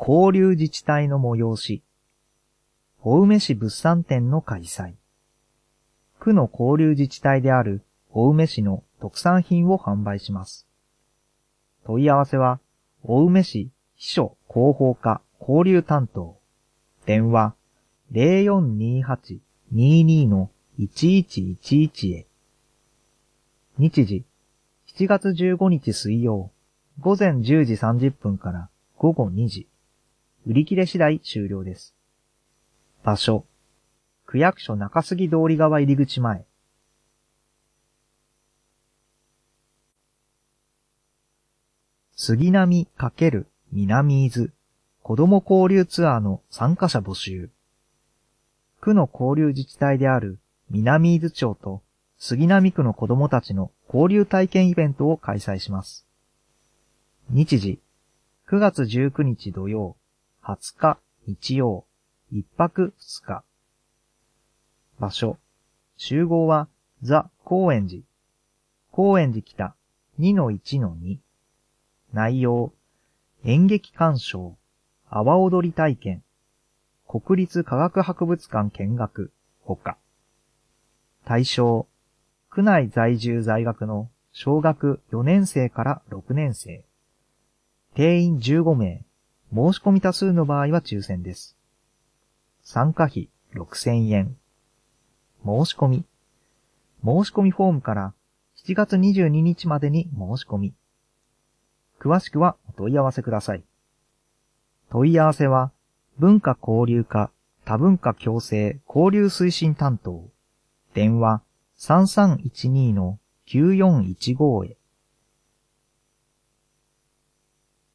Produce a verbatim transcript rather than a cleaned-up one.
交流自治体の催し、青梅市物産展の開催、区の交流自治体である青梅市の特産品を販売します。問い合わせは、青梅市秘書広報課交流担当、電話 ゼロよんにはち にに のいちいちいちいち へ。日時、しちがつじゅうごにち水曜、午前じゅうじさんじゅっぷんから午後にじ。売り切れ次第終了です。場所、区役所中杉通り側入り口前。杉並×南伊豆子ども交流ツアーの参加者募集。区の交流自治体である南伊豆町と杉並区の子どもたちの交流体験イベントを開催します。日時、くがつじゅうくにち土曜、はつか日曜、いっぱくふつか。場所、集合はザ・高円寺。高円寺北 にのいちのに。内容、演劇鑑賞、阿波踊り体験、国立科学博物館見学、ほか。対象、区内在住在学の小学よねんせいからろくねんせい。定員じゅうごめい、申し込み多数の場合は抽選です。参加費ろくせんえん。申し込み。申し込みフォームからしちがつにじゅうににちまでに申し込み。詳しくはお問い合わせください。問い合わせは、文化交流課多文化共生交流推進担当。電話 さんさんいちに のきゅうよんいちご へ。